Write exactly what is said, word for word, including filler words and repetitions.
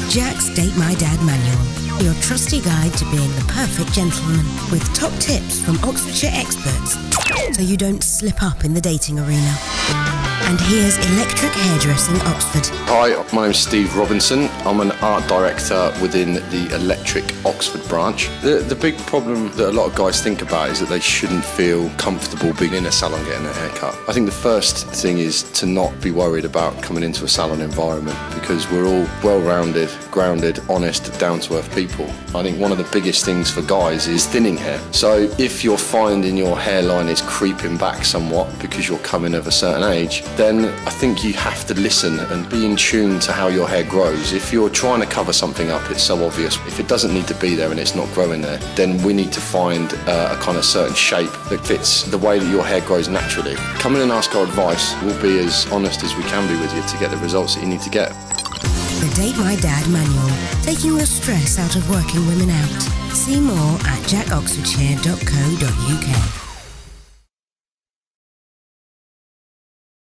Jack's Date My Dad Manual, your trusty guide to being the perfect gentleman, with top tips from Oxfordshire experts so you don't slip up in the dating arena. And here's Electric Hairdressing Oxford. Hi, my name's Steve Robinson. I'm an art director within the Electric Oxford branch. The, the big problem that a lot of guys think about is that they shouldn't feel comfortable being in a salon getting a haircut. I think the first thing is to not be worried about coming into a salon environment, because we're all well-rounded, grounded, honest, down-to-earth people. I think one of the biggest things for guys is thinning hair. So if you're finding your hairline is creeping back somewhat because you're coming of a certain age, then I think you have to listen and be in tune to how your hair grows. If you're trying to cover something up, it's so obvious. If it doesn't need to be there and it's not growing there, then we need to find uh, a kind of certain shape that fits the way that your hair grows naturally. Come in and ask our advice. We'll be as honest as we can be with you to get the results that you need to get. The Date My Dad Manual, taking the stress out of working women out. See more at jack oxfordshire dot co dot uk.